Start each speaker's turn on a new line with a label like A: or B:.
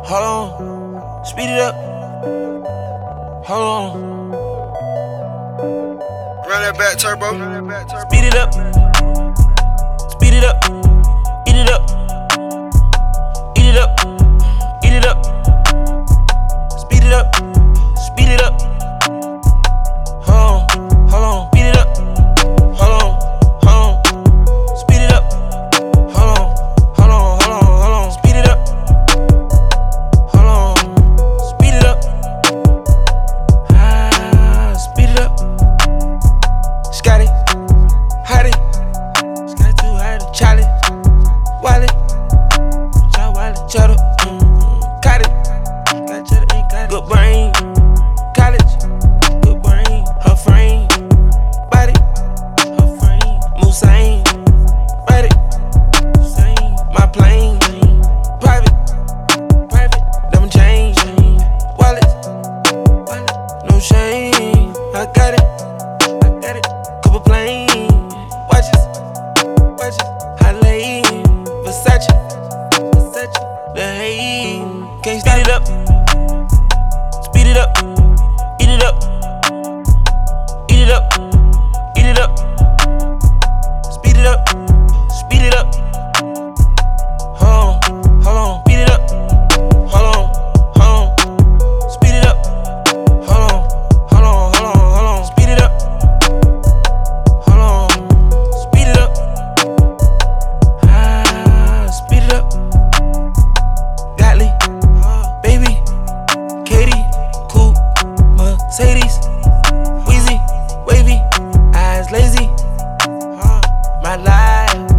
A: Hold on, speed it up. Hold on.
B: Run that back turbo.
A: Speed it up. Speed it up. Eat it up. Eat it up. Eat it up. Speed it up. Speed it up. Hold on. Hold on. Speed it up. Hold on. Hold on. Speed it up. Hold on. Hold on. Hold on. Hold on. Speed it up. Hold on. Speed it up. Speed it up. Scotty, Hottie, Scotty too Hottie, Charlie, Wally, Cheddar, Cotty, got Cheddar ain't got it. Good brain, college, good brain, her frame, body, her frame, Musain, body, Musain, my plane, private, them chain, wallet, no shame, I got it. Couple plain watches, I lay Versace, the hay. Can't speed it up, speed it up, eat it up, eat it up, eat it up, speed it up, speed it up. Hold on, speed it up, hold on, speed it up, hold on, speed it up. Speed it up. Gottlieb, baby, Katie, cool, Mercedes, Weezy, wavy, eyes lazy. My life.